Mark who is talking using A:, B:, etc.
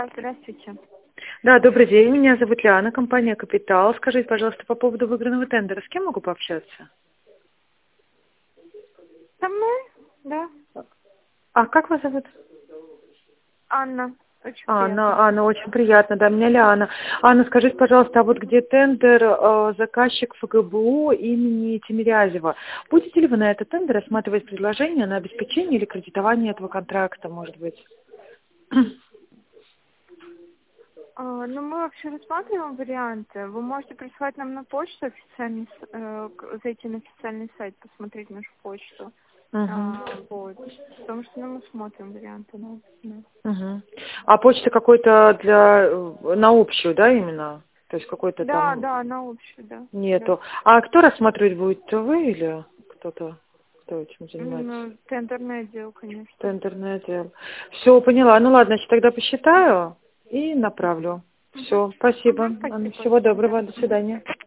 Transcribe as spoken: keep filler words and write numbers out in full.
A: Здравствуйте.
B: Да, добрый день. Меня зовут Лиана, компания «Капитал». Скажите, пожалуйста, по поводу выигранного тендера, с кем могу пообщаться?
A: Со мной? Да.
B: А как вас зовут?
A: Анна. Очень приятно.
B: Анна, Анна, очень приятно, да, меня Лиана. Анна, скажите, пожалуйста, а вот где тендер э, заказчик ФГБУ имени Тимирязева? Будете ли вы на этот тендер рассматривать предложение на обеспечение или кредитование этого контракта, может быть?
A: А, ну, мы вообще рассматриваем варианты. Вы можете прислать нам на почту официальный, с- э, к- зайти на официальный сайт, посмотреть нашу почту.
B: Угу.
A: А, вот. Потому что ну, мы смотрим варианты. Да. Да.
B: Угу. А почта какой-то для э, на общую, да, именно? То есть какой-то
A: Да,
B: там
A: да, на общую, да. Да.
B: нету. А кто рассматривать будет? Вы или кто-то, кто этим занимается?
A: Ну, тендерное дело, конечно.
B: Тендерное дело. Все, поняла. Ну ладно, значит, тогда посчитаю и направлю.
A: Угу.
B: Все, спасибо.
A: Угу, спасибо
B: Всего
A: большое, да.
B: доброго. До
A: Мгм.
B: свидания.